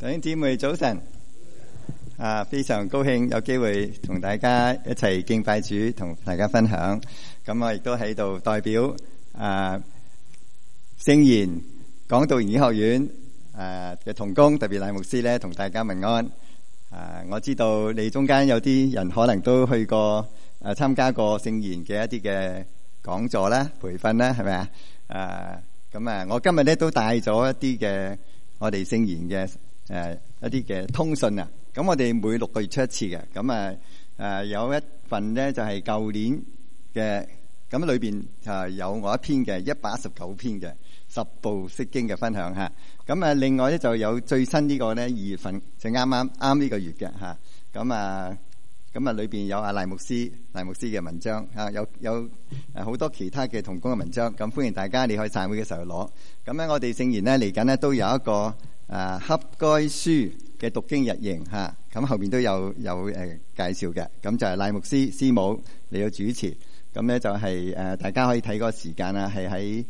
弟兄姊妹早晨，非常高興有機會同大家一齊敬拜主，同大家分享。咁我亦都喺度代表聖言講道研究學院嘅同工，特別賴牧師咧，同大家問安。我知道你中間有啲人可能都去過參加過聖言嘅一啲嘅講座啦、培訓啦，係咪啊？咁我今日咧都帶咗一啲嘅我哋聖言嘅一啲嘅通訊啊。咁我哋每6個月出一次嘅。咁有一份咧就係舊年嘅，咁裏邊有我一篇嘅119篇嘅10部釋經嘅分享吓。咁另外咧就有最新呢個咧2月份就啱呢個月嘅吓。咁裏邊有賴牧師嘅文章有好多其他嘅同工嘅文章。咁歡迎大家你可以散會嘅時候攞。咁咧我哋聖言咧嚟緊咧都有一個哈該書嘅讀經日營吓。咁後邊都有介紹嘅。咁就係賴牧師師母嚟到主持。咁咧就係大家可以睇嗰個時間啦，係喺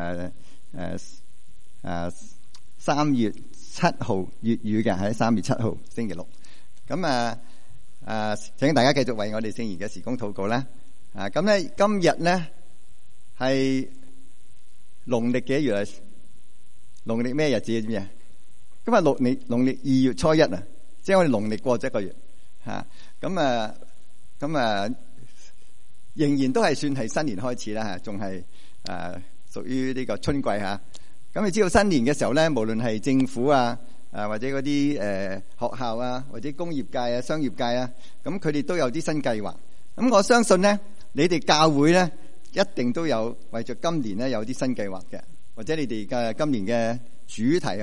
3月7號粵語嘅，喺3月7號星期六。咁請大家繼續為我哋聖言嘅事工禱告啦。咁咧今日咧係農曆幾月啊？農曆咩日子知唔知啊？今日農曆2月初1啊，即係我哋農曆過咗1個月吓。咁仍然都係算係新年開始啦吓，仲係屬於呢個春季吓。咁你知道新年嘅時候咧，無論係政府或者嗰啲學校啊，或者工業界啊、商業界啊，咁佢哋都有啲新計劃。咁我相信咧，你哋教會咧一定都有為咗今年咧有啲新計劃嘅，或者你哋嘅今年嘅主題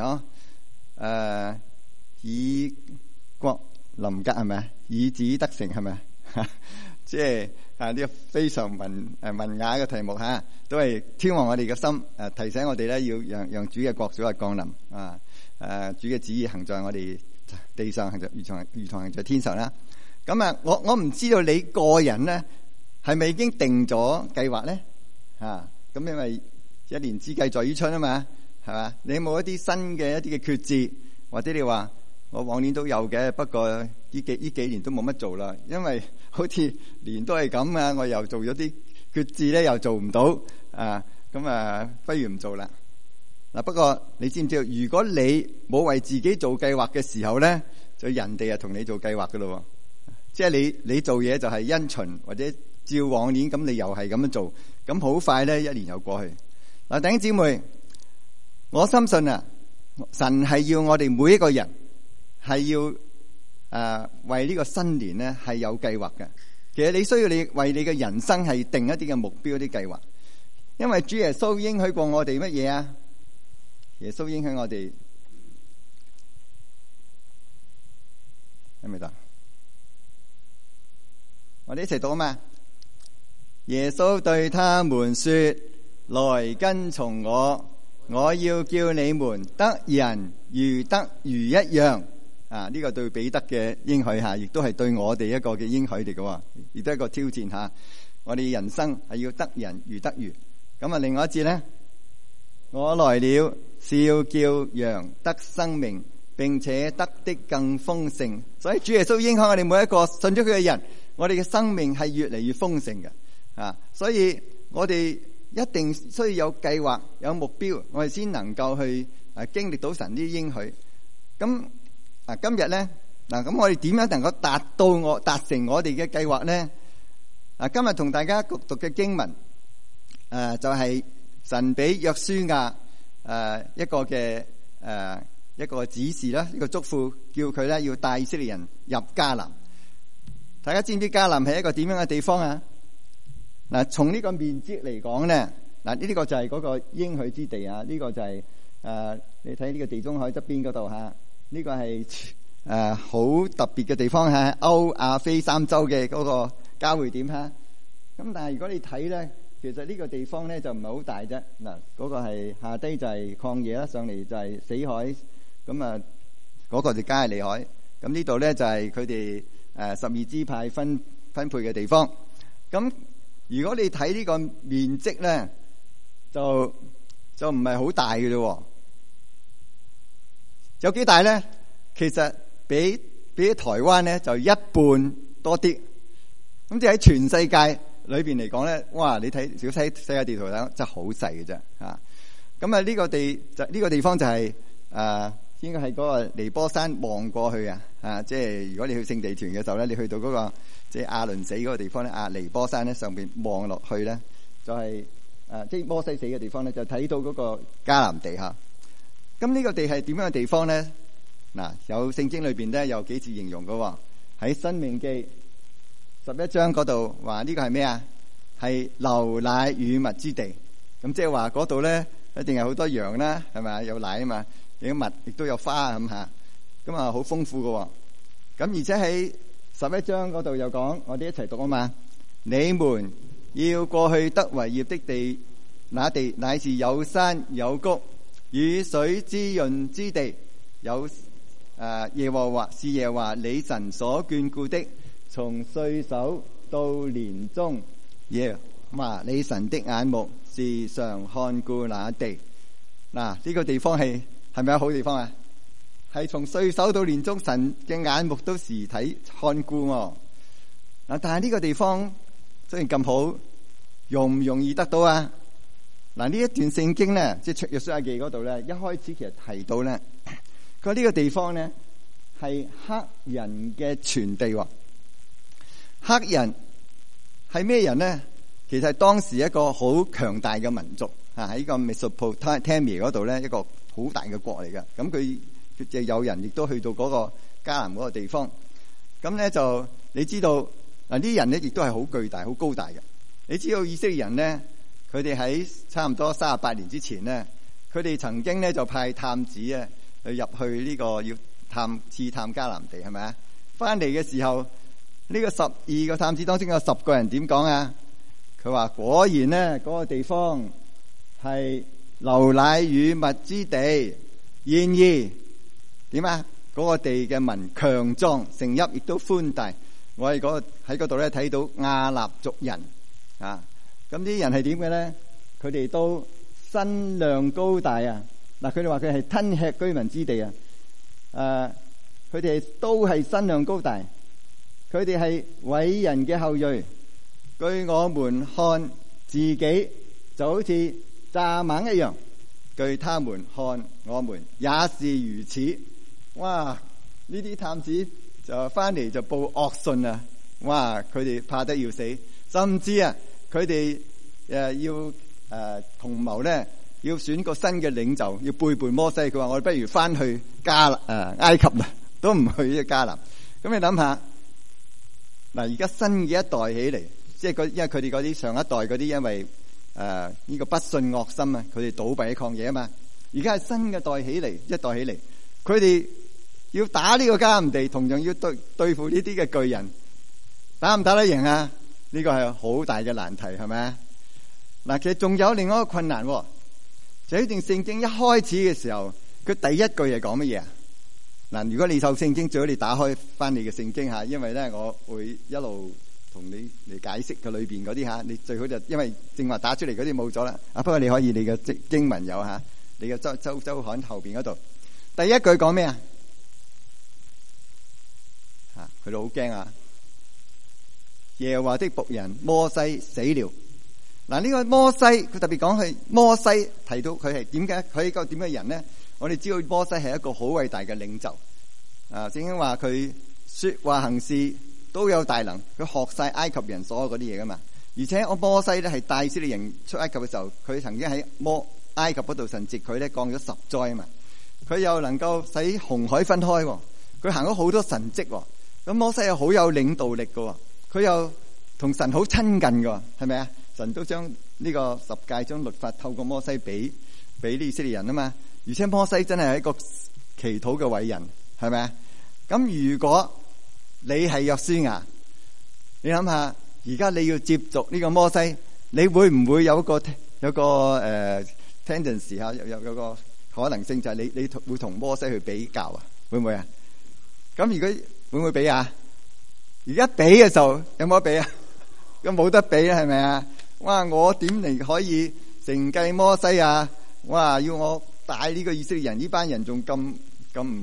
以國臨格係咪啊？以子得成係咪啊？即係呢個非常文雅嘅題目吓，都係挑旺我哋嘅心，提醒我哋咧要讓主嘅國早日降臨主嘅旨意行在我哋地上，如同行在天上啦。咁我唔知道你個人咧係咪已經定咗計劃咧？咁因為一年之計在於春啊嘛，係嘛？你有冇一啲新嘅一啲嘅決志，或者你話我往年都有嘅，不過呢幾年都冇乜做啦，因為好似年都係咁啊，我又做咗啲決志咧，又做唔到不如唔做啦。不過你知唔知道，如果你冇為自己做計劃嘅時候咧，就人哋同你做計劃噶咯。即係你做嘢就係因循或者照往年，咁你又係咁樣做，咁好快咧1年又過去。弟兄姊妹，我深信神係要我哋每一個人係要為呢個新年咧係有計劃嘅。其實你需要你為你嘅人生係定一啲嘅目標、啲計劃，因為主耶穌應許過我哋乜嘢啊？耶穌應許我哋係咪得？我哋一齊讀啊嘛！耶穌對他們說：來跟從我，我要叫你們得人如得魚一樣。呢個對彼得嘅應許下，亦都係對我哋一個嘅應許嚟嘅，亦都係一個挑戰下。我哋人生係要得人如得魚。咁另外一節咧，我來了是要叫羊得生命，並且得的更豐盛。所以主耶穌應許我哋每一個信咗佢嘅人，我哋嘅生命係越嚟越豐盛嘅。所以我哋一定需要有計劃、有目標，我哋先能夠去經歷到神啲應許。咁今日咧咁我哋點樣能夠達成我哋嘅計劃咧？今日同大家讀嘅經文就係神俾約書亞一個嘅一個指示啦，一個囑咐，叫佢咧要帶以色列人入迦南。大家知唔知迦南係一個點樣嘅地方啊？從呢個面積嚟講咧，呢個就係嗰個應許之地啊！呢個就係你睇呢個地中海側邊嗰度吓，呢個係好特別嘅地方吓，歐亞非三洲嘅嗰個交匯點吓。咁但係如果你睇咧，其實呢個地方咧就唔係好大啫。嗰個係下低就係曠野啦，上嚟就係死海。咁嗰個就加利海。咁呢度咧就係佢哋12支派分配嘅地方。咁如果你睇呢個面積咧，就唔係好大嘅啫。有幾大咧？ 其實比台灣咧就一半多啲。咁即係喺全世界裏邊嚟講咧，哇！你睇小睇世界地圖睇，真係好細嘅啫嚇。咁啊呢個地方就係應該係嗰個尼波山望過去啊，即係如果你去聖地團嘅時候咧，你去到嗰個即係亞倫死嗰個地方咧，尼波山咧上邊望落去咧，就係即係摩西死嘅地方咧，就睇到嗰個迦南地嚇。咁呢個地係點樣嘅地方咧？嗱，有聖經裏邊咧有幾次形容嘅喎，喺申命記11章嗰度話呢個係咩啊？係流奶與蜜之地。咁即係話嗰度咧一定係好多羊啦，係咪？有奶啊嘛，有蜜，亦都有花咁嚇。咁啊好豐富嘅喎。咁而且喺11章嗰度又講，我哋一齊讀啊嘛。你們要過去得為業的地，那地乃是有山有谷，雨水滋潤之地，有耶和華你神所眷顧的。從歲首到年終，耶和華你神的眼目時常看顧那地。嗱，呢個地方係咪一好地方啊？係從歲首到年終，神嘅眼目都時睇看顧我。嗱，但係呢個地方雖然咁好，容唔容易得到啊？嗱，呢一段聖經咧，即係出約書亞記嗰度咧，一開始其實提到咧，佢話呢個地方咧係黑人嘅全地。黑人係咩人呢？其實係當時一個好強大嘅民族喺個 Mesopotamia 嗰度咧，一個好大嘅國嚟嘅。咁佢就有人亦都去到嗰個迦南嗰個地方。咁咧就你知道嗱，啲人咧亦都係好巨大、好高大嘅。你知道以色列人咧，佢哋喺差唔多38年之前咧，佢哋曾經咧就派探子啊入去呢個要刺探迦南地，係咪啊？翻嚟嘅時候，呢個12個探子當中有10個人點講啊？佢話果然呢嗰個地方係流奶與蜜之地，然而點啊？嗰個地嘅民強壯，城邑亦都寬大。我哋喺嗰度咧睇到亞納族人啊，咁啲人係點嘅咧？佢哋都身量高大啊！嗱，佢哋話佢係吞吃居民之地啊！佢哋都係身量高大。佢哋係偉人嘅後裔，據我們看自己就好似蚱蜢一樣，據他們看我們也是如此。哇！呢啲探子就翻嚟就報惡訊啊！哇！佢哋怕得要死，甚至啊，佢哋要同謀咧，要選個新嘅領袖，要背叛摩西。佢話我哋不如翻去埃及啦，都唔去迦南。咁你諗下。嗱，而家新嘅一代起嚟，即係因為佢哋嗰啲上一代嗰啲，因為呢個不信惡心啊，佢哋倒閉喺曠野啊嘛。而家係新嘅代起嚟，一代起嚟，佢哋要打呢個迦南地，同樣要對付呢啲嘅巨人，打唔打得贏啊？呢個係好大嘅難題，係咪啊？嗱，其實仲有另外一個困難，就呢段聖經一開始嘅時候，佢第一句係講乜嘢啊？嗱，如果你受聖經，最好你打開翻你嘅聖經吓，因為咧我會一路同你嚟解釋佢裏邊嗰啲吓，你最好就因為正話打出嚟嗰啲冇咗啦。不過你可以你嘅經文有吓，你嘅周刊後邊嗰度，第一句講咩啊？佢哋好驚啊！耶和華的僕人摩西死了。嗱，呢個摩西佢特別講係摩西，提到佢係點解佢係一個點嘅人呢？我哋知道摩西係一個好偉大嘅領袖，聖經話佢說話行事都有大能，佢學晒埃及人所有嗰啲嘢噶嘛。而且我摩西咧係帶以色列人出埃及嘅時候，佢曾經喺埃及嗰度神藉佢咧降咗10災啊嘛。佢又能夠使紅海分開，佢行咗好多神蹟。咁摩西又好有領導力嘅，佢又同神好親近嘅，係咪啊？神都將呢個10誡將律法透過摩西俾呢以色列人啊嘛。而且摩西真係一個祈禱嘅偉人，係咪啊？咁如果你係約書亞，你諗下，而家你要接續呢個摩西，你會唔會有個tendency 吓，有個可能性就係你會同摩西去比較啊？會唔會啊？咁如果會唔會比啊？而家比嘅時候有冇得比啊？咁冇得比啊，係咪啊？哇！我點嚟可以承繼摩西啊？哇！要我帶呢個以色列人呢班人仲咁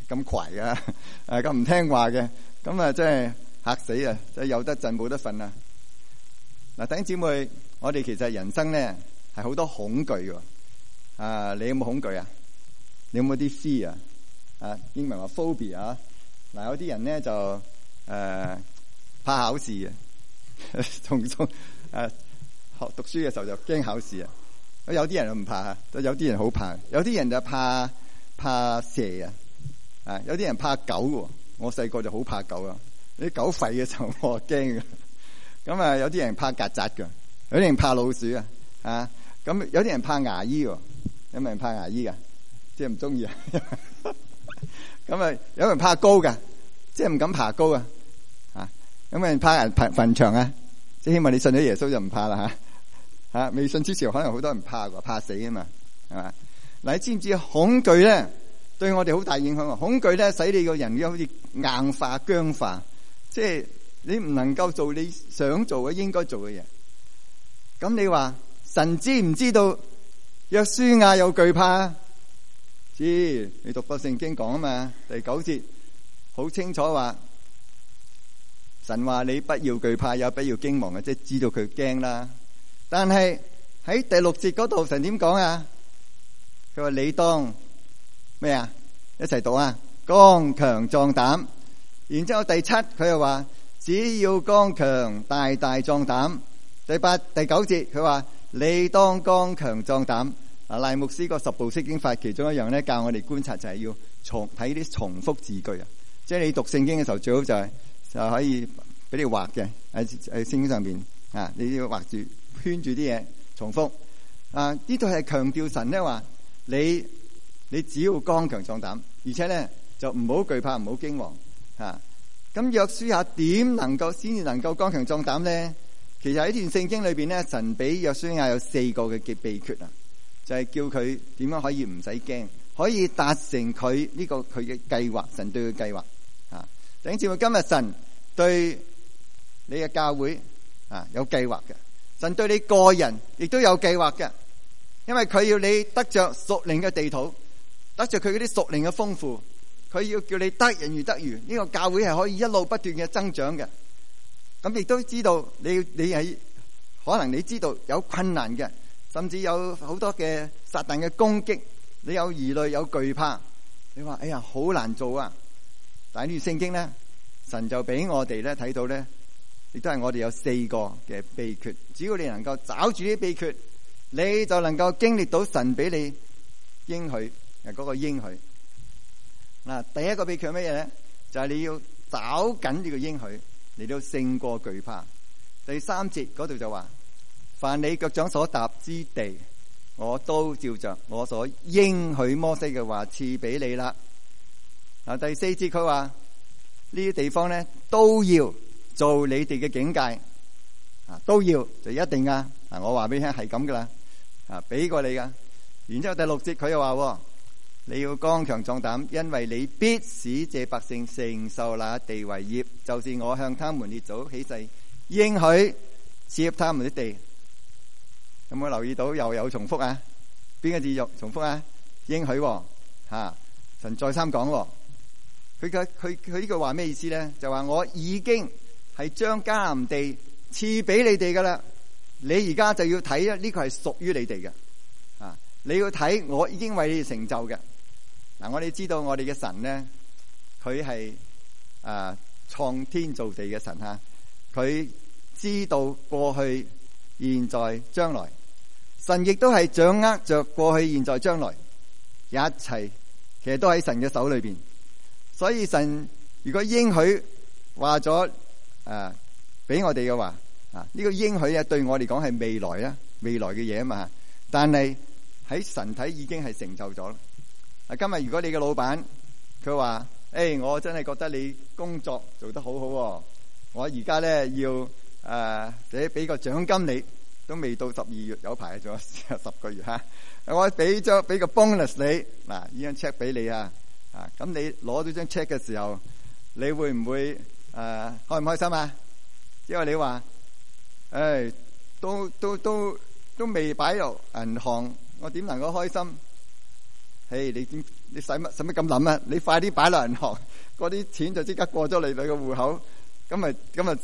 咁攰啊，咁唔聽話嘅，咁啊真係嚇死啊！真係有得震冇得瞓啊！嗱，弟兄姊妹，我哋其實人生咧係好多恐懼嘅。你有冇恐懼啊？你有冇啲 fear 啊？英文話 phobia 啊。嗱，有啲人咧就怕考試嘅，從學讀書嘅時候就驚考試啊。有啲人就唔怕，有啲人好怕，有啲人就怕蛇啊，有啲人怕狗喎。我細個就好怕狗啊，啲狗吠嘅時候我驚嘅。咁啊，有啲人怕曱甴㗎，有啲人怕老鼠啊，咁有啲人怕牙醫喎。有冇人怕牙醫噶？即係唔中意啊。咁啊，有人怕高噶，即係唔敢爬高啊。有冇人怕墳場啊？即係希望你信咗耶穌就唔怕啦吓。未信之前可能好多人怕噶，怕死啊嘛，係嘛？嗱，你知唔知恐懼咧對我哋好大影響啊？恐懼咧使你個人好似硬化、僵化，即係你唔能夠做你想做嘅、應該做嘅嘢。咁你話神知唔知道約書亞有懼怕？知，你讀過聖經講啊嘛，第9節好清楚話，神話你不要懼怕，也不要驚惶嘅，即係知道佢驚啦。但係喺第6節嗰度，神點講啊？佢話你當咩啊？一齊讀啊！剛強壯膽。然之後第7佢又話只要剛強大大壯膽。第8、第9節佢話你當剛強壯膽。賴牧師個10步釋經法其中一樣咧，教我哋觀察就係要睇啲重複字句啊。即係你讀聖經嘅時候，最好就可以俾你畫嘅喺聖經上邊啊，你要畫住圈住啲嘢重複啊。呢度係強調神咧話你只要剛強壯膽，而且咧就唔好懼怕，唔好驚惶啊。咁約書亞點能夠先至能夠剛強壯膽咧？其實喺段聖經裏邊咧，神俾約書亞有4個嘅秘訣啊，就係叫佢點樣可以唔使驚，可以達成佢呢個佢嘅計劃，神對佢計劃啊。弟兄姊妹，今日神對你嘅教會啊有計劃嘅，神對你個人亦都有計劃嘅，因為佢要你得着屬靈嘅地土，得着佢嗰啲屬靈嘅豐富，佢要叫你得人如得魚，呢個教會係可以一路不斷嘅增長嘅。咁亦都知道你係可能你知道有困難嘅，甚至有好多嘅撒旦嘅攻擊，你有疑慮有懼怕，你話哎呀好難做啊。但係呢段聖經咧，神就俾我哋咧睇到咧，亦都係我哋有4個嘅秘訣，只要你能夠找住啲秘訣，你就能夠經歷到神俾你應許嗰個應許。嗱，第一個秘訣係乜嘢咧？就係你要找緊呢個應許，你都勝過懼怕。第3節嗰度就話，凡你腳掌所踏之地，我都照着我所應許摩西嘅話賜俾你啦。嗱，第4節佢話呢啲地方咧都要做你哋嘅境界啊，都要就一定噶。我話俾你聽係咁噶啦，俾過你噶。然之後第6節佢又話，你要剛強壯膽，因為你必使這百姓承受那地為業，就是我向他們列祖起誓應許賜給他們的地。有冇留意到又有重複啊？邊個字又重複啊？應許神再三講，佢呢句話咩意思咧？就話我已經係將迦南地賜俾你哋噶啦，你而家就要睇呢個係屬於你哋嘅啊！你要睇我已經為你哋成就嘅。嗱，我哋知道我哋嘅神咧，佢係創天造地嘅神吓，佢知道過去、現在、將來，神亦都係掌握着過去、現在、將來，一切其實都喺神嘅手裏邊。所以神如果應許話咗俾我哋嘅話，呢個應許對我嚟講係未來啊，未來嘅嘢啊嘛。但係喺神睇已經係成就咗啦。今日如果你嘅老闆佢話，我真係覺得你工作做得好好，我而家咧要俾個獎金你，都未到12月，有排仲有10個月吓。我俾個 bonus 你，嗱，呢張 check 俾你啊，咁你攞到張 check 嘅時候，你會唔會開唔開心啊？因為你話都未擺入銀行，我點能夠開心？你你使乜咁諗啊？你快啲擺落銀行，嗰啲錢就即刻過咗你個戶口，咁咪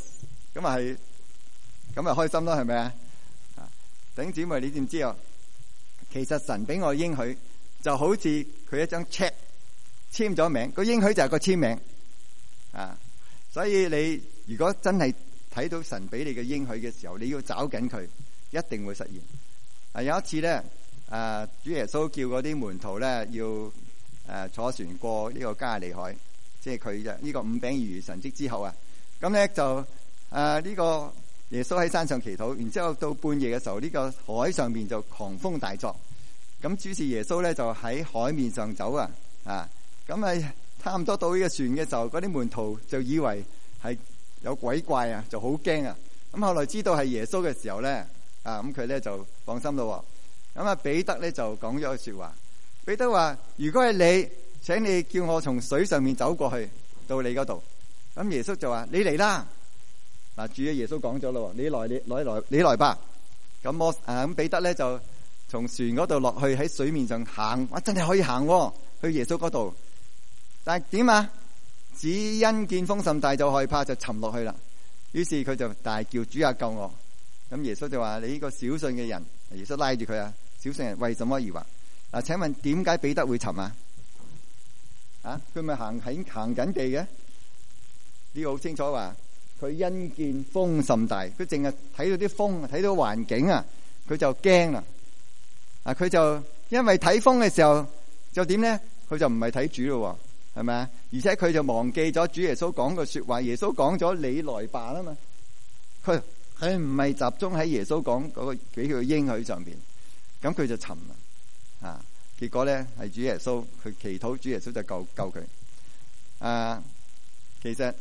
開心咯，係咪啊？弟兄姊妹，你知唔知啊？其實神俾我應許就好似佢一張 check 簽咗名，個應許就係個簽名啊！所以你如果真係睇到神俾你嘅應許嘅時候，你要找緊佢，一定會實現。有一次咧，主耶穌叫嗰啲門徒咧要坐船過呢個加利海，即係佢嘅呢個五餅二魚神蹟之後啊，咁咧就呢個耶穌喺山上祈禱，然之後到半夜嘅時候，呢個海上面就狂風大作。咁於是耶穌咧就喺海面上走咁差唔多到呢個船嘅時候，嗰啲門徒就以為係有鬼怪啊，就好驚啊。咁後來知道係耶穌嘅時候咧，咁佢咧就放心咯。咁彼得咧就講咗句說話，彼得話：如果係你，請你叫我從水上面走過去到你嗰度。咁耶穌就話：你嚟啦！嗱，主耶穌講咗咯，你來吧。咁彼得咧就從船嗰度落去喺水面上行，真係可以行去耶穌嗰度。但係點啊？只因見風甚大就害怕，就沉落去啦。於是佢就大叫：主啊，救我！咁耶穌就話：你呢個小信嘅人，耶穌拉住佢啊，小信人為什麼疑惑？嗱，請問點解彼得會沉啊？佢咪行緊地嘅？呢個好清楚話，佢因見風甚大，佢淨係睇到啲風，睇到環境啊，佢就驚啦。佢就因為睇風嘅時候就點咧？佢就唔係睇主咯，係咪啊？而且佢就忘記咗主耶穌講嘅說話。耶穌講咗你來吧啦嘛，佢唔係集中喺耶穌講嗰個俾佢嘅應許上邊，咁佢就沉啦。結果咧係主耶穌，佢祈禱，主耶穌就救佢。其實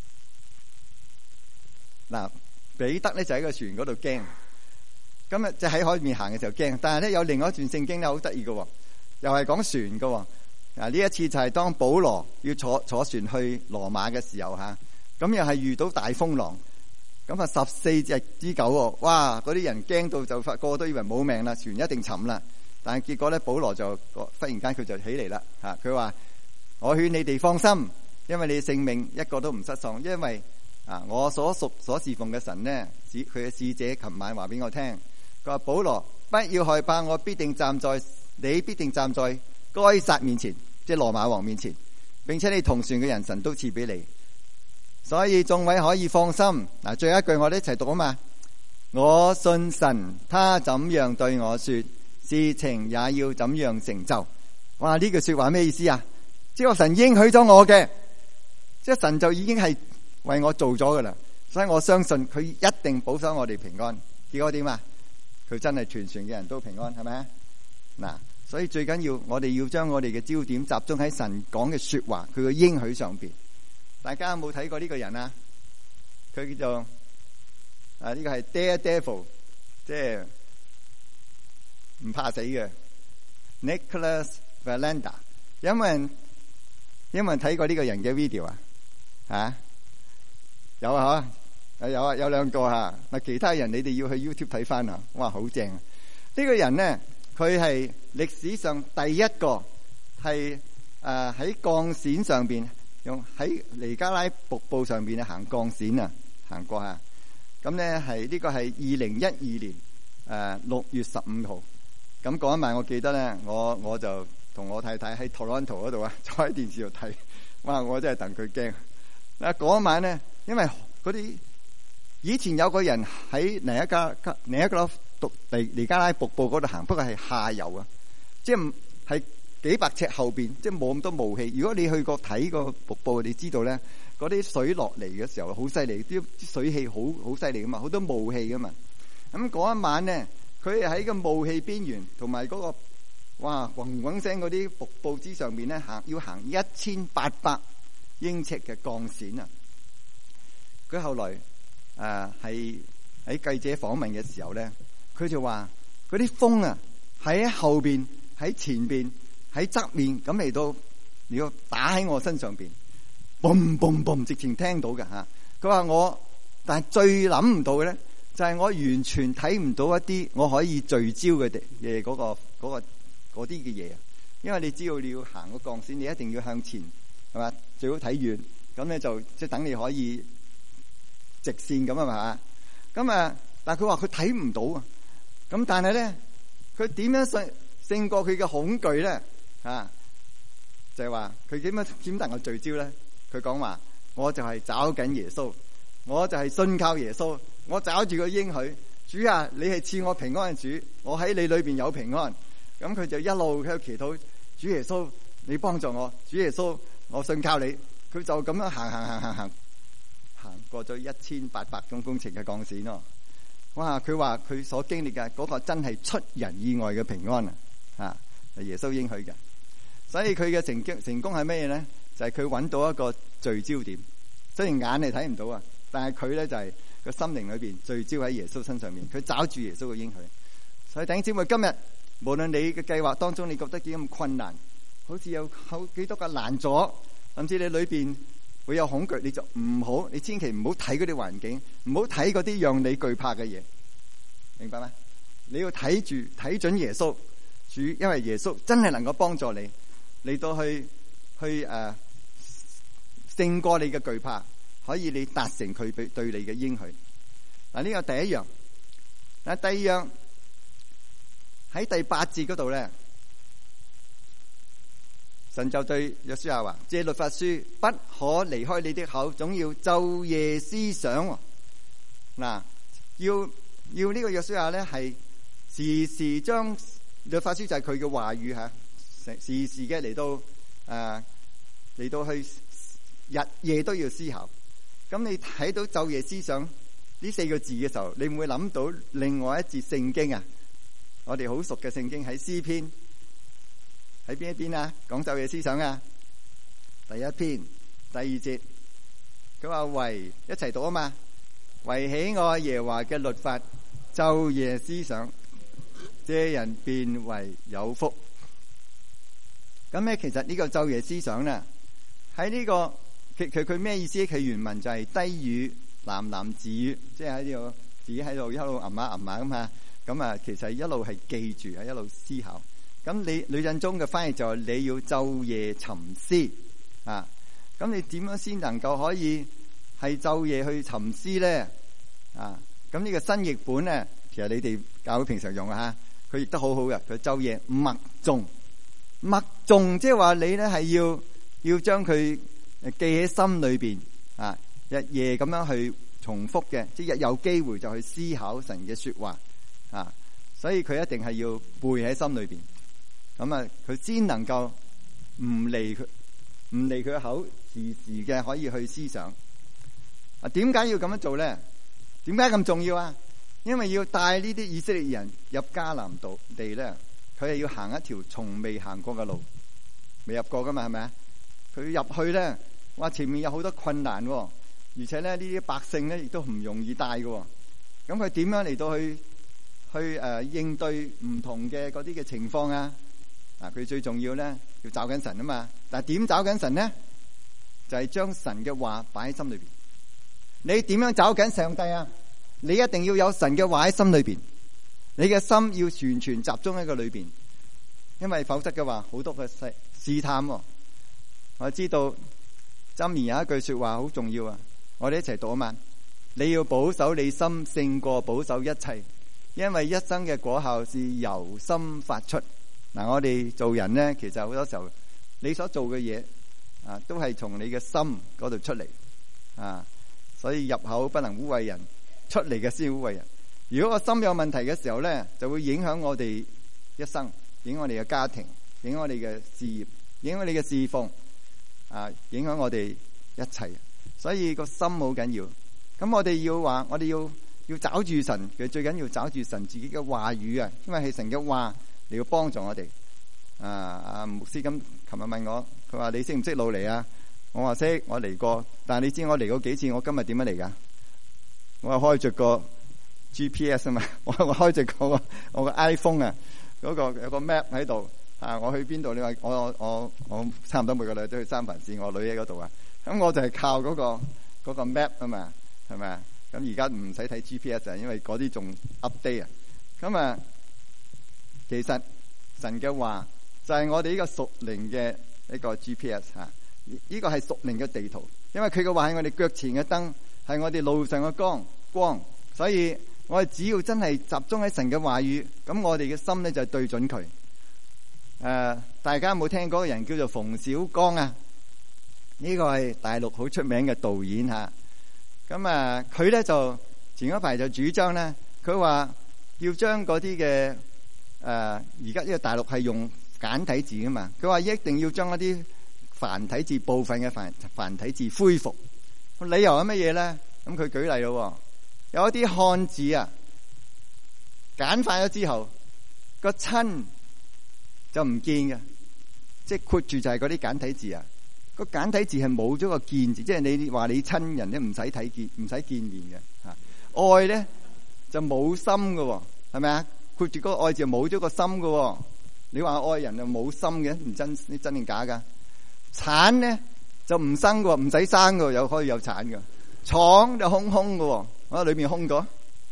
嗱，彼得咧就喺個船嗰度驚，咁就喺海面行嘅時候驚。但係咧有另外一段聖經咧好得意嘅，又係講船嘅。呢一次就係當保羅要坐船去羅馬嘅時候咁又係遇到大風浪，咁14日之久，哇！嗰啲人驚到就個個都以為冇命啦，船一定沉啦。但係結果咧，保羅就忽然間佢就起嚟啦，佢話：我勸你哋放心，因為你性命一個都唔失喪，因為我所侍奉嘅神呢，佢嘅使者琴晚話俾我聽，佢話：保羅，不要害怕，你必定站在該撒面前，即係羅馬王面前，並且你同船嘅人神都賜俾你，所以眾位可以放心。最後一句我哋一齊讀啊嘛，我信神，他怎樣對我說，事情也要怎樣成就。哇！呢句說話咩意思啊？即係神應許咗我嘅，即係神就已經係為我做咗噶啦，所以我相信佢一定保守我哋平安。結果點啊？佢真係全船嘅人都平安，係咪啊？嗱。所以最緊要，我哋要將我哋嘅焦點集中喺神講嘅說話，佢嘅應許上邊。大家有冇睇過呢個人啊？佢叫做呢個係 Daredevil， 即係唔怕死嘅 Nicholas Valenda。有冇人睇過呢個人嘅 video 啊？有啊，有兩個吓。嗱，其他人你哋要去 YouTube 睇翻啊！哇，好正啊！呢個人咧，佢係歷史上第一個係喺鋼線上邊用喺尼加拉瀑布上邊行鋼線行過啊！咁咧呢個係2012年6月15號。咁嗰一晚我記得咧，我就同我太太喺 Toronto 嗰度坐喺電視度睇，哇！我真係戥佢驚。嗰一晚咧，因為嗰啲以前有個人喺尼加拉瀑布嗰度行，不過係下游啊，即係幾百尺後邊，即係冇咁多霧氣。如果你去過睇個瀑布，你知道咧，嗰啲水落嚟嘅時候好犀利，啲水氣好犀利噶嘛，好多霧氣噶嘛。咁嗰一晚咧，佢喺個霧氣邊緣，同埋嗰個哇嗡嗡聲嗰啲瀑布之上面咧要行1800英尺嘅鋼線啊！佢後來係喺記者訪問嘅時候咧，佢就話嗰啲風啊喺後邊、喺前邊、喺側面咁嚟到，你要打喺我身上邊，嘣嘣嘣，直情聽到嘅吓。佢話但係最諗唔到嘅咧，就係我完全睇唔到一啲我可以聚焦嘅嘢嗰啲嘅嘢啊！ 因為你知道你要行個鋼線，你一定要向前，係嘛？最好睇遠，咁咧就即係等你可以直線咁啊嘛。咁啊，但係佢話佢睇唔到啊。咁但係咧，佢點樣勝過佢嘅恐懼咧？啊，就係話佢點能夠聚焦咧？佢講話，我就係找緊耶穌，我就係信靠耶穌，我找住個應許。主啊，你係賜我平安嘅主，我喺你裏邊有平安。咁佢就一路喺度祈禱，主耶穌你幫助我，主耶穌我信靠你。佢就咁樣行過咗1800種工程嘅鋼線咯。哇！佢話佢所經歷嘅嗰個真係出人意外嘅平安啊！係耶穌應許嘅。所以佢嘅成功係咩嘢咧？就係佢揾到一個聚焦點。雖然眼係睇唔到啊，但係佢咧就係個心靈裏邊聚焦喺耶穌身上面。佢找住耶穌嘅應許。所以弟兄姊妹，今日無論你嘅計劃當中，你覺得幾咁困難，好似有幾多個難阻，甚至你裏邊會有恐懼，你就你千祈唔好睇嗰啲環境，唔好睇嗰啲讓你懼怕嘅嘢，明白嗎？你要睇準耶穌主，因為耶穌真係能夠幫助你嚟到去勝過你嘅懼怕，可以你達成佢對你嘅應許。嗱，呢個第一樣。嗱，第二樣喺第8節嗰度咧，神就對約書亞話：這律法書不可離開你的口，總要晝夜思想。嗱，要呢個約書亞咧係時時將律法書就係佢嘅話語吓，時時嘅嚟到去日夜都要思考。咁你睇到晝夜思想呢4個字嘅時候，你唔會諗到另外一節聖經啊？我哋好熟嘅聖經喺詩篇，喺邊一邊啊？講晝夜思想啊，第1篇第2節，佢話一齊讀啊嘛，為喜愛耶和華嘅律法，晝夜思想，這人便為有福。咁咧，其實呢個晝夜思想咧，喺呢個佢咩意思？佢原文就係低語喃喃自語，即係喺呢度自己喺度一路吟下咁吓。咁啊，其實一路係記住，係一路思考。咁你呂振中嘅翻譯就係你要晝夜沉思啊。咁你點樣先能夠可以係晝夜去沉思咧？啊，咁呢個新譯本咧，其實你哋教會平常用啊吓，佢譯得好好嘅。佢晝夜默誦，即係話你咧係要將佢記喺心裏邊啊，日夜咁樣去重複嘅，即係有機會就去思考神嘅說話。啊，所以佢一定係要背喺心裏邊，咁啊，佢先能夠唔離佢個口，時時嘅可以去思想。啊，點解要咁樣做咧？點解咁重要啊？因為要帶呢啲以色列人入迦南地咧，佢係要行一條從未行過嘅路，未入過噶嘛，係咪啊？佢入去咧，話前面有好多困難，而且咧呢啲百姓咧亦都唔容易帶嘅。咁佢點樣嚟到去應對唔同嘅嗰啲嘅情況啊？佢最重要咧要找緊神啊嘛。但係點找緊神咧？就係將神嘅話擺喺心裏邊。你點樣找緊上帝啊？你一定要有神嘅話喺心裏邊，你嘅心要完全集中喺個裏邊，因為否則嘅話好多嘅試探。我知道箴言有一句說話好重要啊，我哋一齊讀啊嘛。你要保守你心勝過保守一切，因為一生嘅果效是由心發出。嗱，我哋做人咧，其實好多時候你所做嘅嘢啊，都係從你嘅心嗰度出嚟啊。所以入口不能污穢人，出嚟嘅先污穢人。如果個心有問題嘅時候咧，就會影響我哋一生，影響我哋嘅家庭，影響我哋嘅事業，影響我哋嘅侍奉啊，影響我哋一切。所以個心好緊要。咁我哋要話，我哋要找住神，佢最緊要找住神自己嘅話語啊，因為係神嘅話你要幫助我哋。阿牧師咁琴日問我，佢話你識唔識路嚟啊？我話識，我嚟過，但係你知我嚟過幾次？我今日點樣嚟噶？我係開着個 GPS 啊嘛，我開着個我個 iPhone 啊，嗰個有個 map 喺度啊，我去邊度？你話我差唔多每個禮拜都去三藩市，我女喺嗰度啊，咁我就係靠嗰個 map 啊嘛，係咪啊？咁而家唔使睇 GPS 啊，因為嗰啲仲 update 啊。咁啊，其實神嘅話就係我哋呢個屬靈嘅一個 GPS 吓，呢個係屬靈嘅地圖，因為佢嘅話係我哋腳前嘅燈，係我哋路上嘅光，所以我哋只要真係集中喺神嘅話語，咁我哋嘅心咧就對準佢。大家有冇聽過個人叫做馮小剛啊？呢個係大陸好出名嘅導演吓。咁佢咧就前一排就主張咧，佢話要將嗰啲嘅而家呢個大陸係用簡體字噶嘛，佢話一定要將一啲繁體字部分嘅繁體字恢復。理由係乜嘢咧？咁佢舉例咯，有一啲漢字啊簡化咗之後，個親就唔見嘅，即係括住就係嗰啲簡體字啊。個簡體字係冇咗個見字，即係你話你親人咧唔使睇見，唔使見面嘅吓。愛咧就冇心嘅，係咪啊？括住嗰個愛字冇咗個心嘅。你話愛人就冇心嘅，唔真定假噶？產咧就唔生嘅，唔使生嘅，又可以有產嘅。廠就空嘅，啊裏面空咗。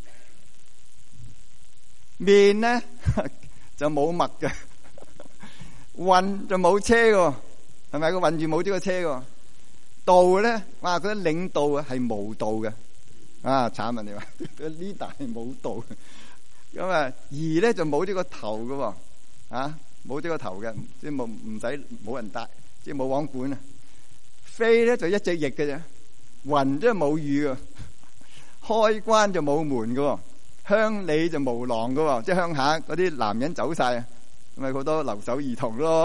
面咧就冇墨嘅，運就冇車嘅，係咪？個運住冇咗個車嘅。道咧，哇！嗰啲領導啊係無道嘅，啊慘啊！你話呢大係冇道，咁兒咧就冇咗個頭嘅，啊冇咗個頭嘅，即係唔使冇人帶，即係冇網管啊。飛咧就一隻翼嘅啫，雲即係冇雨嘅，開關就冇門嘅，鄉里就無郎嘅，即係鄉下嗰啲男人走晒，咪好多留守兒童咯。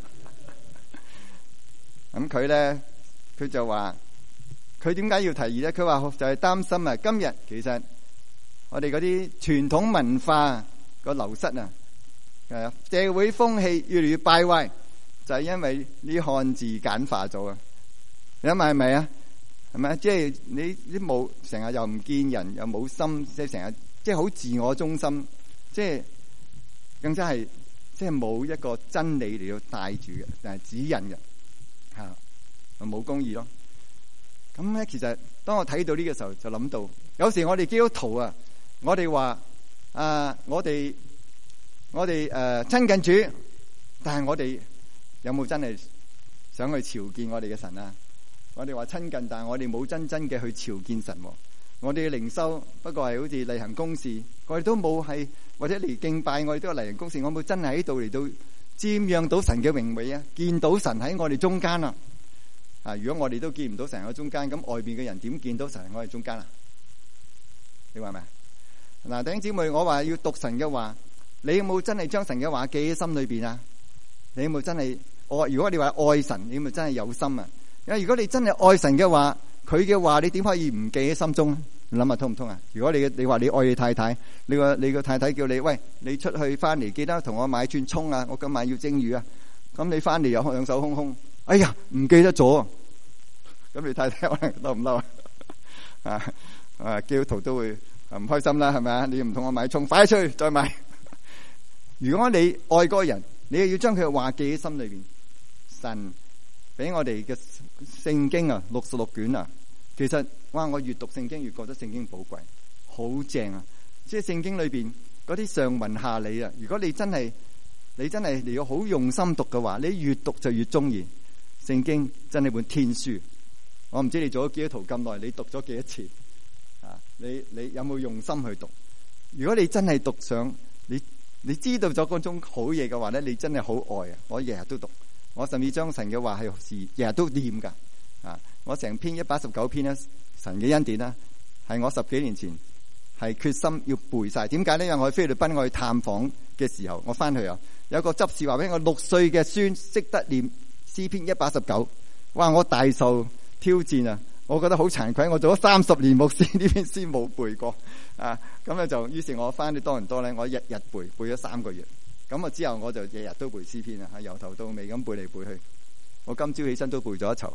咁佢咧，佢就話佢點解要提議咧？佢話就係擔心啊，今日其實我哋嗰啲傳統文化個流失啊，社會風氣越嚟越敗壞，就係因為呢漢字簡化咗啊！你諗下係咪啊？係咪？即係你啲冇成日又唔見人，又冇心，即係成日即係好自我中心，即係更加係即係冇一個真理嚟到帶住嘅，就係指引嘅吓，冇公義咯。咁咧，其實當我睇到呢個時候，就諗到有時我哋基督徒啊，我哋話我哋親近主，但係我哋有冇真係想去朝見我哋嘅神啊？我哋話親近，但係我哋冇真嘅去朝見神。我哋嘅靈修不過係好似例行公事，我哋都冇係或者嚟敬拜，我哋都係例行公事。我冇真係喺度嚟到瞻仰到神嘅榮美啊！見到神喺我哋中間啊！如果我哋都見唔到神喺中間，咁外邊嘅人點見到神喺我哋中間啊？你話係咪？嗱，弟兄姊妹，我話要讀神嘅話，你有冇真係將神嘅話記喺心裏邊啊？你有冇真係愛？如果你話愛神，你有冇真係有心啊？因為如果你真係愛神嘅話，佢嘅話你點可以唔記喺心中？你諗下通唔通啊？如果你話你愛你太太，你個太太叫你喂，你出去翻嚟記得同我買串蔥啊，我今晚要蒸魚啊，咁你翻嚟又兩手空空，哎呀唔記得咗，咁你太太可能嬲唔嬲啊？基督徒都會唔開心啦，係咪啊？你唔同我買蔥，快出去再買。如果你愛嗰個人，你又要將佢嘅話記喺心裏邊。神俾我哋嘅聖經啊，66卷啊，其實哇，我越讀聖經越覺得聖經寶貴，好正啊！即係聖經裏邊嗰啲上文下理啊，如果你真係你要好用心讀嘅話，你越讀就越中意。聖經真係本天書。我唔知你做咗基督徒咁耐，你讀咗幾多次啊？你有冇用心去讀？如果你真係讀上，你知道咗嗰種好嘢嘅話咧，你真係好愛啊！我日日都讀。我甚至將神嘅話係日日都念噶，我成篇119篇咧，神嘅恩典啦，係我10幾年前係決心要背晒。點解呢？因為我去菲律賓我去探訪嘅時候，我翻去啊，有個執事話俾我6歲嘅孫識得念詩篇119，哇！我大受挑戰啊！我覺得好慚愧，我做咗30年牧師，呢篇詩冇背過啊！咁咧就於是我翻去多倫多咧，我日日背咗3個月。咁啊之後我就日日都背詩篇啊，由頭到尾咁背嚟背去。我今朝起身都背咗一籌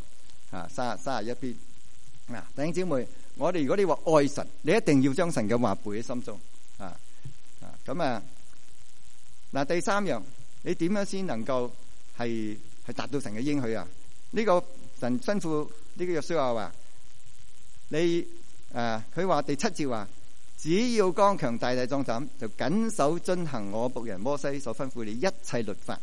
31篇。弟兄姊妹，我哋如果你話愛神，你一定要將神嘅話背喺心中咁嗱，第三樣，你點樣先能夠係達到神嘅應許啊？呢個神吩咐呢個約書亞話，你佢話第7節話，只要剛強大大壯膽，就謹守遵行我僕人摩西所吩咐你一切律法。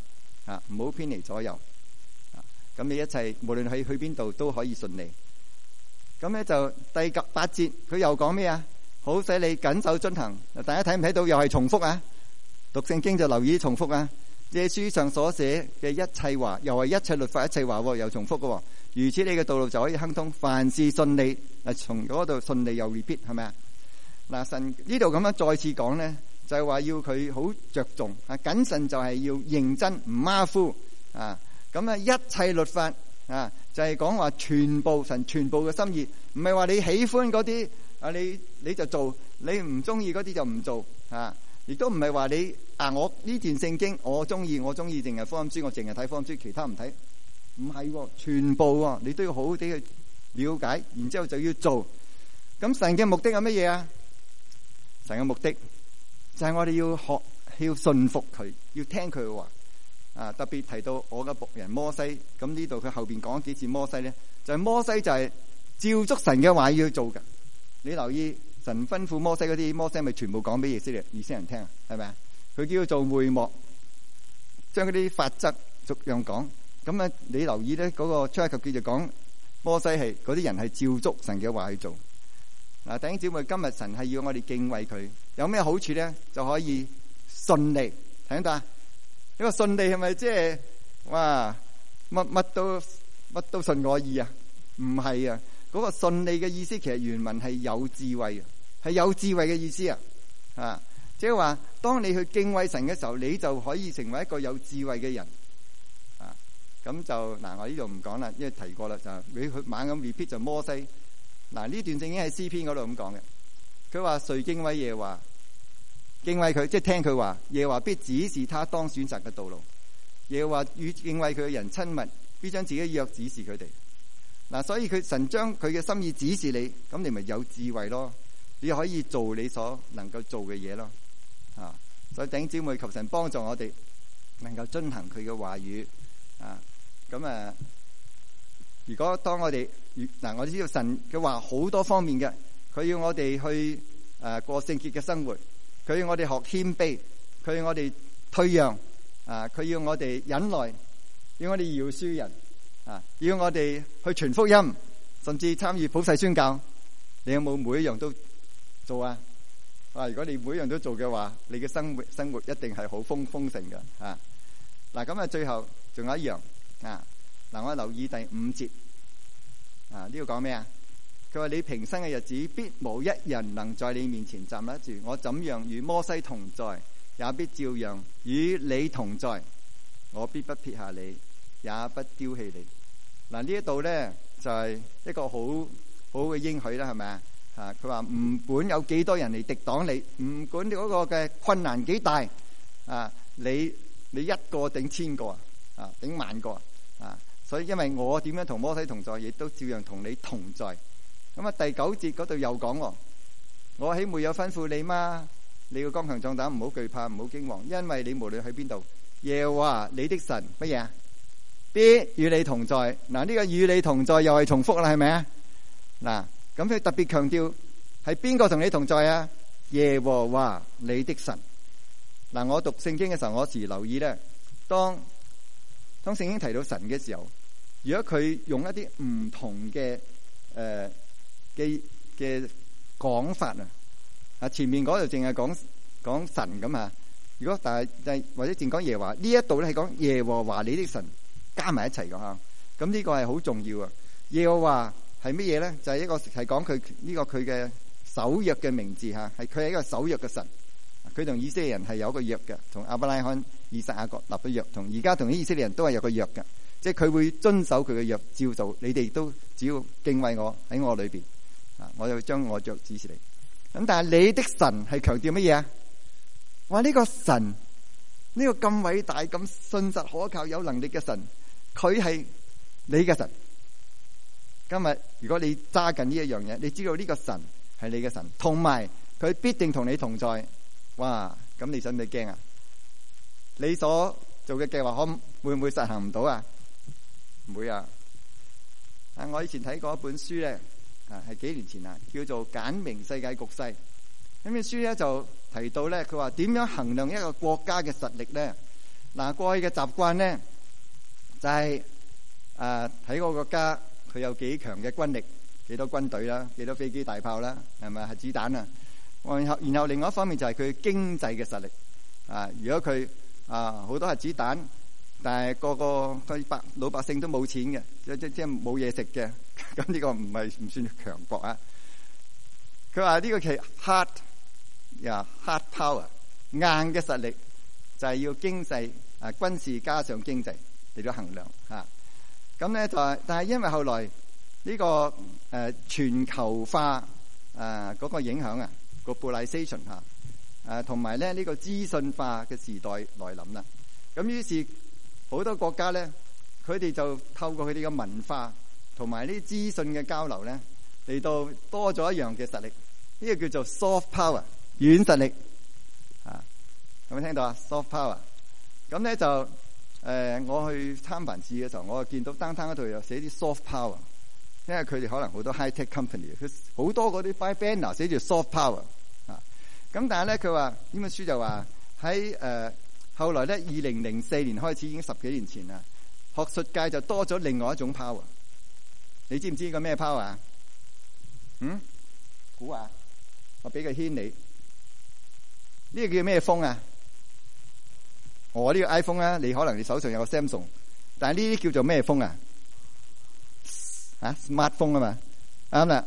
唔好偏離左右。咁你一切無論去邊度都可以順利。咁咧就第8節佢又講咩啊？好使你謹守遵行。大家睇唔睇到？又係重複啊！讀聖經就留意重複啊！這書上所寫嘅一切話，又係一切律法一切話，又重複嘅。如此你嘅道路就可以亨通，凡事順利。從嗰度順利又 repeat 係咪啊？嗱，神呢度咁樣再次講咧，就係話要佢好着重啊，謹慎就係要認真，唔馬虎啊。咁啊，一切律法啊，就係講話全部神全部嘅心意，唔係話你喜歡嗰啲啊，你就做，你唔中意嗰啲就唔做啊。亦都唔係話你我呢段聖經我中意淨係福音書，我淨係睇福音書，其他唔睇。唔係，全部你都要好好地去了解，然之後就要做。咁神嘅目的係乜嘢啊？神嘅目的就係我哋要順服佢，要聽佢嘅話。特別提到我嘅僕人摩西，咁呢度佢後邊講幾次摩西咧，就係摩西就係照足神嘅話要做㗎。你留意神吩咐摩西嗰啲，摩西咪全部講俾以色列人聽啊？係咪啊？佢叫佢做會幕，將嗰啲法則逐樣講。咁啊，你留意咧嗰個出埃及記就講摩西係嗰啲人係照足神嘅話去做。嗱，弟兄姊妹，今日神係要我哋敬畏佢，有咩好處咧？就可以順利，睇到啊？呢個順利係咪即係哇乜都順我意啊？唔係啊！嗰個順利嘅意思其實原文係有智慧，係有智慧嘅意思啊！即係話當你去敬畏神嘅時候，你就可以成為一個有智慧嘅人啊！咁就我呢度唔講啦，因為提過啦，就你去猛咁 repeat 就摩西。呢段聖經喺詩篇嗰度咁講嘅，佢話誰敬畏耶和華，敬畏佢，即係聽佢話，耶和華必指示他當選擇嘅道路。耶和華與敬畏佢嘅人親密，必將自己約指示佢哋。所以神將佢嘅心意指示你，咁你咪有智慧咯，你可以做你所能夠做嘅嘢咯。所以弟兄姊妹，求神幫助我哋能夠遵行佢嘅話語。如果當我哋我知道神嘅話好多方面嘅，佢要我哋去過聖潔嘅生活，佢要我哋學謙卑，佢要我哋退讓，佢要我哋忍耐，要我哋饒恕人，要我哋去傳福音，甚至參與普世宣教。你有冇每一樣都做啊？如果你每一樣都做嘅話，你嘅生活一定係好豐盛嘅。咁啊，最後仲有一樣我留意第5節呢度講咩啊？佢話你平生嘅日子，必無一人能在你面前站得住。我怎樣與摩西同在，也必照樣與你同在。我必不撇下你，也不丟棄你。呢一度咧就係一個好好嘅應許啦，係咪啊？佢話唔管有幾多人嚟敵擋你，唔管嗰個嘅困難幾大你一個頂千個頂萬個所以因為我點樣同摩西同在，亦都照樣同你同在。咁第9節嗰度又講我豈沒有吩咐你嗎？你要剛強壯膽，唔好懼怕，唔好驚惶，因為你無論去邊度，耶和華你的神乜嘢必與你同在。呢個與你同在又係重複啦，係咪啊？咁佢特別強調係邊個同你同在啊？耶和華你的神。我讀聖經嘅時候，我時留意咧，當聖經提到神嘅時候，如果佢用一啲唔同嘅嘅講法前面嗰度淨係講神咁如果但係或者淨講耶和華，呢一度咧係講耶和華你的神加埋一齊講咁呢個係好重要啊！耶和華係乜嘢咧？就係一個係講佢呢個佢嘅守約嘅名字係佢係一個守約嘅神。佢同以色列人係有一個約嘅，同亞伯拉罕、以撒、雅各立咗約，同而家同啲以色列人都係有個約嘅，即係佢會遵守佢嘅約，照做。你哋都只要敬畏我喺我裏邊我就將我約指示你。咁但係你的神係強調乜嘢啊？話呢個神呢個咁偉大、咁信實可靠、有能力嘅神，佢係你嘅神。今日如果你揸緊呢一樣嘢，你知道呢個神係你嘅神，同埋佢必定同你同在。哇！咁你使唔使驚啊？你所做嘅計劃會唔會實行唔到啊？唔會啊！我以前睇過一本書咧，係幾年前叫做《簡明世界局勢》。咁本書咧就提到咧，佢話點樣衡量一個國家嘅實力咧？ 嗱，過去嘅習慣咧就係睇個國家佢有幾強嘅軍力，幾多軍隊啦，幾多飛機大炮啦，係咪？係子彈啊！然後另外一方面就係佢經濟嘅實力啊。如果佢好多係子彈，但係個老百姓都冇錢嘅，即係冇嘢食嘅，咁呢個唔算強國啊。佢話呢個係 hard power 硬嘅實力，就係要經濟軍事加上經濟嚟到衡量嚇。咁咧但係因為後來呢個全球化嗰個影響個 globalization 同埋咧呢個資訊化嘅時代來臨啦。咁於是好多國家咧，佢哋就透過佢哋嘅文化同埋呢啲資訊嘅交流咧，嚟到多咗一樣嘅實力，呢個叫做 soft power 軟實力有冇聽到啊 ？soft power 咁咧就我去參辦市嘅時候，我就見到 downtown 嗰度有寫啲 soft power， 因為佢哋可能好多 high tech company， 佢好多嗰啲 banner 寫住 soft power 咁但係咧佢話呢本書就話喺後來咧2004年開始，已經10幾年前啦，學術界就多咗另外一種 power。你知唔知呢個咩 power 啊？估下，我俾個牽你。呢個叫咩風啊？我呢個 iPhone 啊，你可能你手上有個 Samsung， 但係呢啲叫做咩風啊？smartphone 啊嘛，啱啦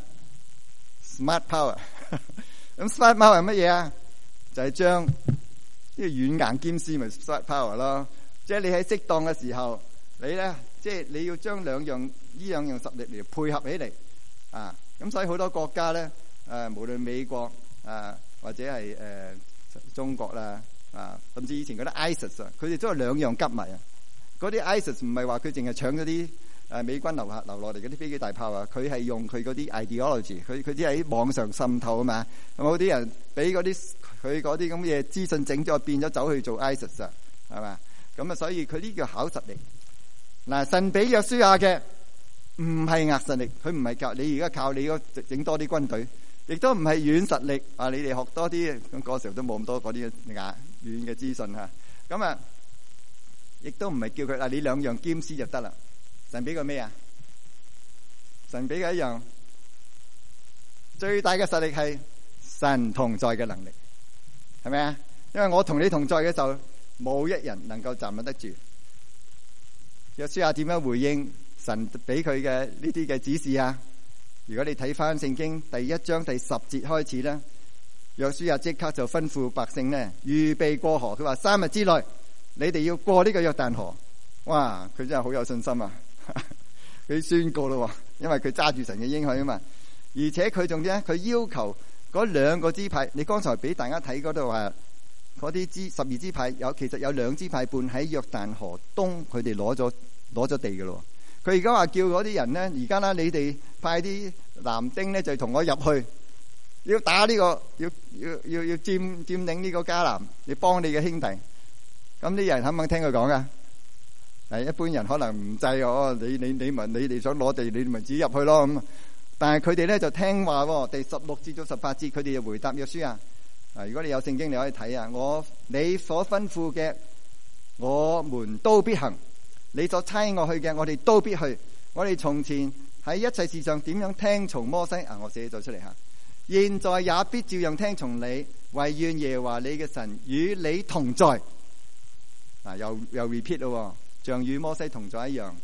，smart power。咁 smart power 係乜嘢啊？就係將呢個軟硬兼施咪 smart power 咯。即係你喺適當嘅時候，你咧即係你要將兩樣實力嚟配合起嚟咁所以好多國家咧無論美國或者係中國啦甚至以前嗰啲 ISIS 佢哋都係兩樣急埋嗰啲 ISIS 唔係話佢淨係搶嗰啲美軍留落嚟嗰啲飛機大炮佢係用佢嗰啲 ideology， 佢只係喺網上滲透啊嘛。咁好啲人俾嗰啲佢嗰啲咁嘅資訊整咗變咗走去做 ISIS 係嘛？咁所以佢呢叫考實力。神俾約書亞嘅唔係硬實力，佢唔係靠你而家靠你整多啲軍隊，亦都唔係軟實力你哋學多啲咁嗰時候都冇咁多嗰啲軟嘅資訊咁亦都唔係叫佢你兩樣兼施就得啦。神俾個咩啊？神俾嘅一樣最大嘅實力係神同在嘅能力，係咪啊？因為我同你同在嘅時候，冇一人能夠站得住。約書亞點樣回應神俾佢嘅呢啲嘅指示啊？如果你睇翻聖經第1章第10節開始咧，約書亞即刻就吩咐百姓咧預備過河。佢話3日之內你哋要過呢個約旦河。哇！佢真係好有信心啊！佢宣告咯，因為佢揸住神嘅應許啊嘛。而且佢仲點？佢要求嗰2個支派，你剛才俾大家睇嗰度話嗰啲12支派其實有2支派半喺約旦河東，佢哋攞咗地嘅咯。佢而家話叫嗰啲人咧，而家你哋派啲男丁咧就同我入去，要打呢個，要佔領呢個迦南，你幫你嘅兄弟。咁啲人肯唔肯聽佢講噶？一般人可能唔制你哋想攞地，你咪自己入去咯咁。但係佢哋咧就聽話喎。第16節到18節，佢哋就回答約書亞。如果你有聖經，你可以睇你所吩咐嘅，我們都必行；你所差我去嘅，我哋都必去。我哋從前喺一切事上點樣聽從摩西我寫咗出嚟現在也必照樣聽從你。惟願耶和華你嘅神與你同在。又 repeat 咯，像與摩西同在一樣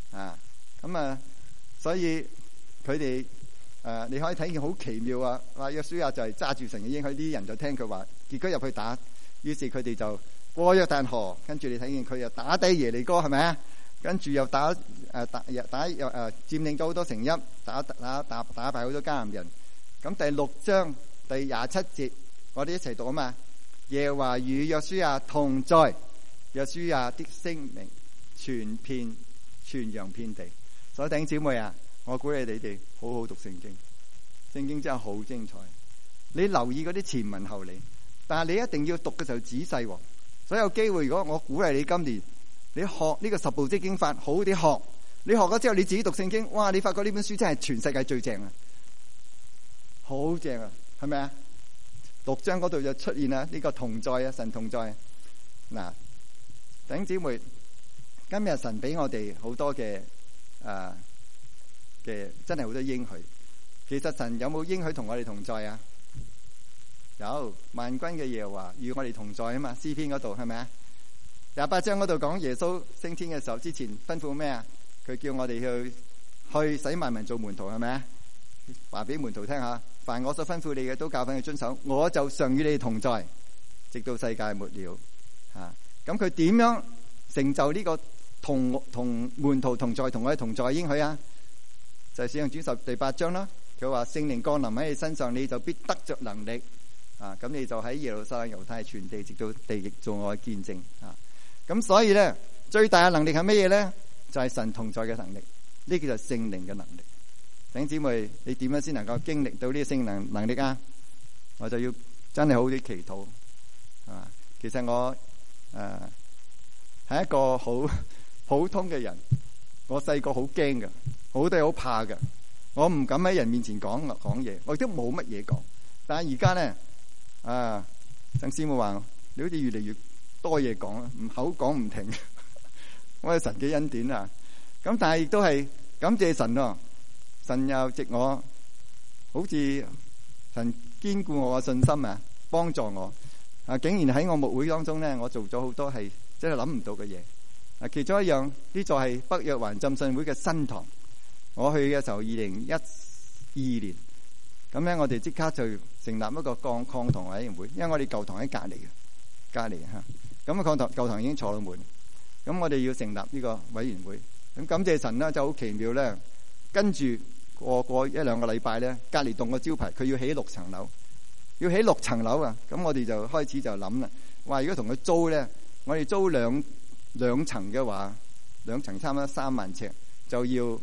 所以佢哋你可以睇見好奇妙話約書亞就係揸住神嘅應許，啲人就聽佢話，結果入去打。於是佢哋就過約旦河，跟住你睇見佢又打低耶利哥，係咪啊？跟住又佔領咗好多城邑，打敗好多迦南人。咁第6章第27節，我哋一齊讀啊嘛。耶和華與約書亞同在，約書亞的聲名傳揚遍地。所以弟兄姊妹我鼓勵你哋好好讀聖經，聖經真係好精彩。你留意嗰啲前文後理，但係你一定要讀嘅時候仔細。所以有機會，如果我鼓勵你今年你學呢個10部織經法，好啲學。你學咗之後，你自己讀聖經，哇！你發覺呢本書真係全世界最正好正係咪啊？6章嗰度就出現呢個同在神同在。嗱， 弟兄姊妹，今日神俾我哋好多嘅真係好多應許。其實神有冇應許同我哋同在啊？有，萬軍嘅耶和華與我哋同在啊嘛。詩篇嗰度係咪啊？28章嗰度講耶穌升天嘅時候之前吩咐咩啊？佢叫我哋去使萬民做門徒，係咪啊？話俾門徒聽下，凡我所吩咐你嘅都教訓佢遵守，我就常與你哋同在，直到世界末了。咁佢點樣成就呢個同門徒同在，同我哋同在應許啊？就係使徒行傳第8章啦。佢話聖靈降臨喺你身上，你就必得着能力。咁你就喺耶路撒冷、猶太全地，直到地極做我嘅見證。咁所以咧，最大嘅能力係乜嘢咧？就係神同在嘅能力，呢個就係聖靈嘅能力。弟兄姊妹，你點樣先能夠經歷到呢個聖靈能力啊？我就要真係好啲祈禱。其實我係一個好普通嘅人，我細個好驚嘅，好多嘢好怕嘅，我唔敢喺人面前講嘢，我亦都冇乜嘢講。但係而家咧，曾師母話你好似越嚟越多嘢講啦，唔口講唔停。我係神嘅恩典啊！咁但係亦都係感謝神咯，神又藉我，好似神堅固我嘅信心啊，幫助我竟然喺我牧會當中咧，我做咗好多係真係諗唔到嘅嘢。其中一樣呢座係北約環浸信會嘅新堂，我去嘅時候2012年，咁咧我哋即刻就成立一個抗堂委員會，因為我哋舊堂喺隔離嚇，咁舊堂已經坐到滿。咁我哋要成立呢個委員會，咁感謝神啦，就好奇妙咧。跟住過1-2個禮拜咧，隔離棟個招牌，佢要起6層樓，要起6層樓啊！咁我哋就開始就諗啦，話如果同佢租咧，我哋租兩層嘅話，2層差唔多3萬尺，就要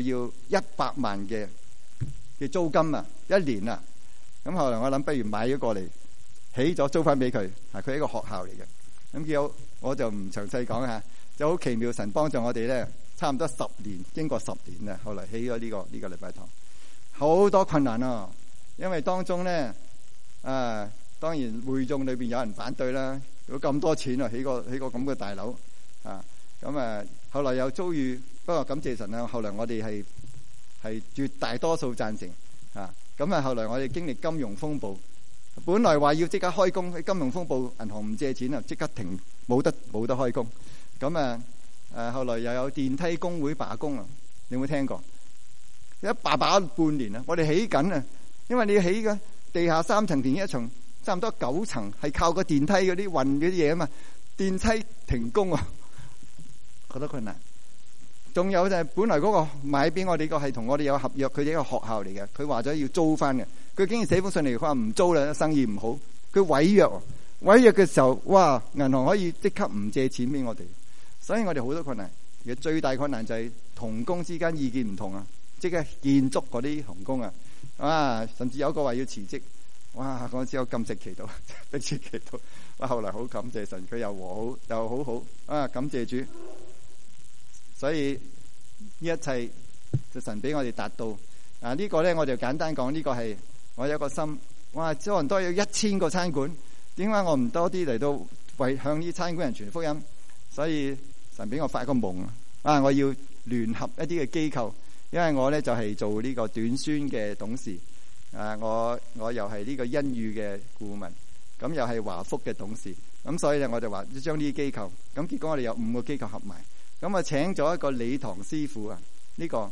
100萬嘅租金啊，1年啊！咁後來我諗，不如買咗過嚟，起咗租翻俾佢，佢係一個學校嚟嘅。咁叫我就唔詳細講下，就好奇妙，神幫助我哋咧，差唔多10年，經過10年啦，後來起咗呢個禮拜堂，好多困難啊！因為當中咧，當然會眾裏邊有人反對啦，如果咁多錢啊，起個咁嘅大樓咁後來又遭遇，不過感謝神啊，後來我哋係絕大多數贊成咁後來我哋經歷金融風暴。本來話要即刻開工，喺金融風暴，銀行唔借錢啊，即刻停，冇得開工。咁後來又有電梯工會罷工啊，你有冇聽過？一罷半年啊，我哋起緊啊，因為你要起嘅地下3層電一層，差唔多9層，係靠個電梯嗰啲運嗰啲嘢啊嘛，電梯停工啊，覺得困難。仲有就係本來嗰個買俾我哋個係同我哋有合約，佢哋一個學校嚟嘅，佢話咗要租翻嘅。佢竟然寫封信嚟，佢話唔租啦，生意唔好。佢違約嘅時候，哇！銀行可以即刻唔借錢俾我哋，所以我哋好多困難。而最大困難就係同工之間意見唔同啊，即係建築嗰啲同工甚至有個話要辭職，哇！嗰陣時我禁食祈禱，迫切祈禱，哇！後來好感謝神，佢又和好又好好感謝主。所以呢一切就神俾我哋達到呢個咧，我就簡單講呢個係。我有個心，哇！可能都有1000個餐館，點解我唔多啲嚟到為向呢餐館人傳福音？所以神俾我發個夢我要聯合一啲嘅機構，因為我咧就係做呢個短宣嘅董事我又係呢個恩語嘅顧問，咁又係華福嘅董事，咁所以咧我就話要將呢啲機構，咁結果我哋有5個機構合埋，咁我請咗一個禮堂師傅呢個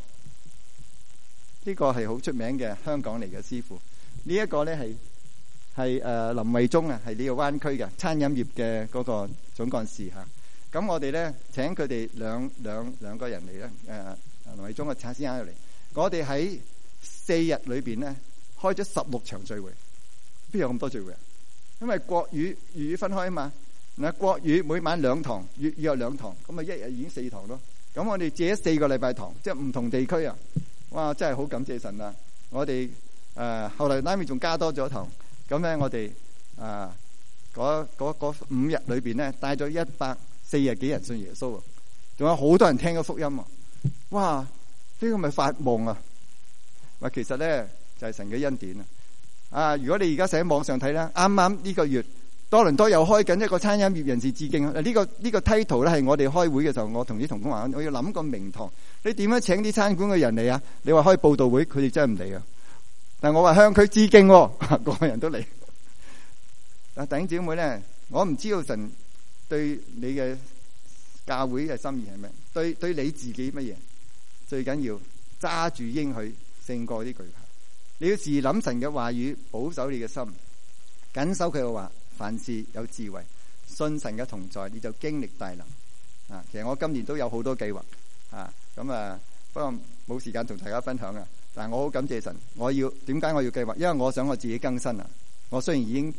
係好出名嘅香港嚟嘅師傅。呢一個咧係林慧忠係呢個灣區嘅餐飲業嘅嗰個總幹事咁我哋咧請佢哋兩個人嚟咧，林慧忠嘅先生入嚟。我哋喺4日裏邊咧開咗16場聚會，邊有咁多聚會啊？因為國語粵語分開啊嘛。嗱，國語每晚2堂，粵語有2堂，咁一日已經4堂咯。咁我哋借咗4個禮拜堂，即係唔同地區啊！哇，真係好感謝神啊！我哋後來拉尾仲加多咗堂，咁咧我哋嗰5日裏邊咧帶咗140幾人信耶穌，仲有好多人聽咗福音。哇！呢個咪發夢啊！其實咧就係神嘅恩典啊！如果你而家喺網上睇咧，啱啱呢個月多倫多又開緊一個餐飲業人士致敬。呢個 title 咧係我哋開會嘅時候，我同啲同工話我要諗個名堂。你點樣請啲餐館嘅人嚟啊？你話開佈道會，佢哋真係唔嚟啊！但我話向佢致敬，個個人都嚟。弟兄姊妹咧，我唔知道神對你嘅教會嘅心意係咩？對你自己乜嘢？最緊要揸住應許勝過啲懼怕。你要時諗神嘅話語，保守你嘅心，謹守佢嘅話。凡事有智慧，信神嘅同在，你就經歷大能。其實我今年都有好多計劃不過冇時間同大家分享啊。但係我好感謝神，點解我要計劃？因為我想我自己更新啊。我雖然已經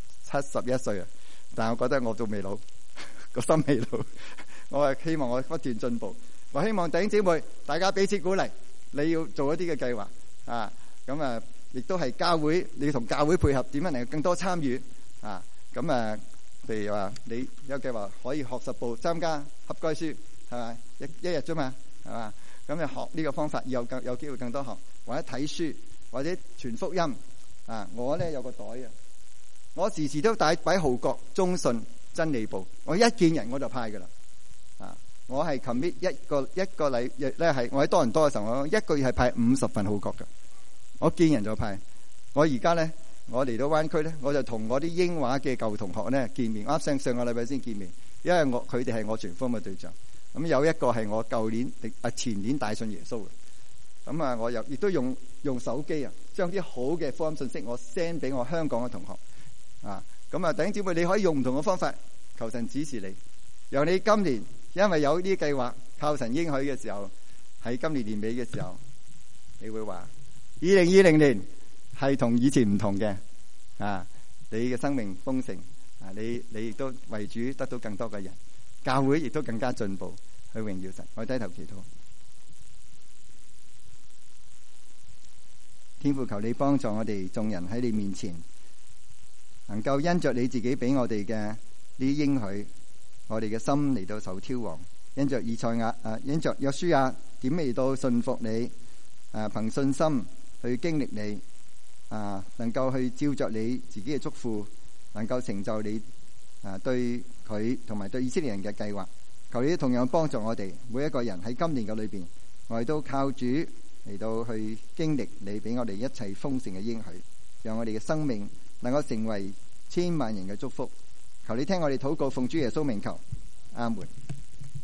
71歲啊，但係我覺得我仲未老，個心未老。我係希望我不斷進步。我希望弟兄姊妹大家彼此鼓勵，你要做一啲嘅計劃亦都係教會，你要同教會配合，點樣能夠更多參與譬如話你有計劃可以學10步參加合該書，係咪一日啫嘛，係嘛？咁你學呢個方法，以後有機會更多學，或者睇書，或者傳福音我咧有個袋我時時都擺號角、中信、真理部，我一見人我就派噶啦我係 commit 一個禮咧係我喺多倫多嘅時候，我一個月係派50份號角嘅，我見人就派。我而家咧。我嚟到灣區咧，我就同我啲英華嘅舊同學咧見面。啱上個禮拜先見面，因為佢哋係我傳福音嘅對象。咁有一個係我舊年前年帶信耶穌嘅。我又亦都用手機將啲好嘅福音信息我 send 俾我香港嘅同學。弟兄姊妹，你可以用唔同嘅方法，求神指示你。由你今年因為有呢啲計劃，靠神應許嘅時候，喺今年年尾嘅時候，你會話2020年。係同以前唔同嘅，你嘅生命豐盛，你亦都為主得到更多嘅人，教會亦都更加進步，去榮耀神。我低頭祈禱，天父求你幫助我哋眾人喺你面前，能夠因着你自己俾我哋嘅呢啲應許，我哋嘅心嚟到受挑旺，因着以賽亞因着約書亞點嚟到信服你，憑信心去經歷你。能夠去照着你自己嘅囑咐，能夠成就你對佢同埋對以色列人嘅計劃。求你同樣幫助我哋每一個人喺今年嘅裏邊，我哋都靠主嚟到去經歷你俾我哋一切豐盛嘅應許，讓我哋嘅生命能夠成為千萬人嘅祝福。求你聽我哋禱告，奉主耶穌名求，阿門。